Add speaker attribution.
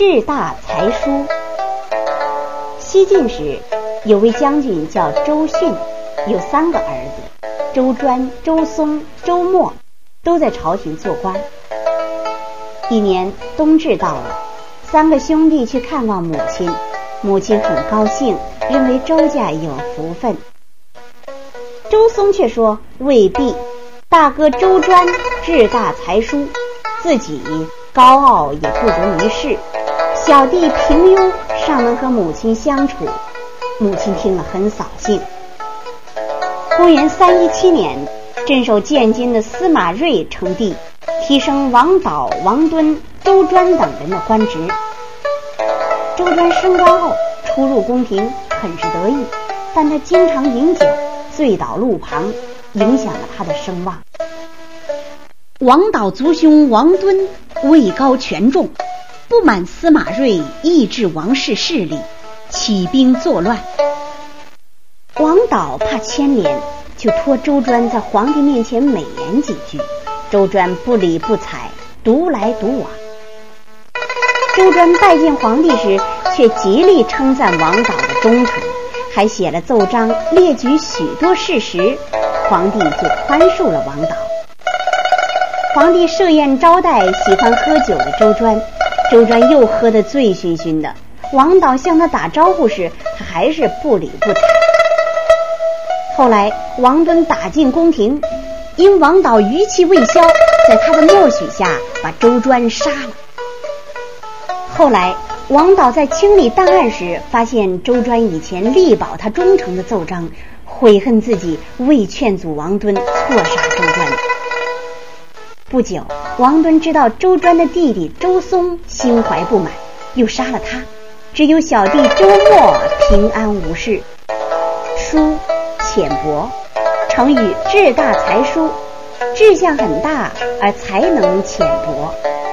Speaker 1: 智大才疏。西晋时，有位将军叫周迅，有3个儿子，周专、周松、周默，都在朝廷做官。一年冬至到了，3个兄弟去看望母亲，母亲很高兴，认为周家有福分。周松却说未必，大哥周专智大才疏，自己高傲也不足于事，小弟平庸尚能和母亲相处。母亲听了很扫兴。公元317年，镇守建津的司马睿称帝，提升王导、王敦、周专等人的官职。周专升官后出入宫廷，很是得意，但他经常饮酒，醉倒路旁，影响了他的声望。王导族兄王敦位高权重，不满司马睿抑制王室势力，起兵作乱。王导怕牵连，就托周专在皇帝面前美言几句，周专不理不睬，独来独往。周专拜见皇帝时，却极力称赞王导的忠诚，还写了奏章列举许多事实，皇帝就宽恕了王导。皇帝设宴招待喜欢喝酒的周专，周专又喝得醉醺醺的，王导向他打招呼时，他还是不理不睬。后来王敦打进宫廷，因王导余气未消，在他的默许下把周专杀了。后来王导在清理档案时，发现周专以前力保他忠诚的奏章，悔恨自己未劝阻王敦错杀周专。不久，王敦知道周专的弟弟周松心怀不满，又杀了他，只有小弟周默平安无事。疏浅薄，成语智大才疏，志向很大而才能浅薄。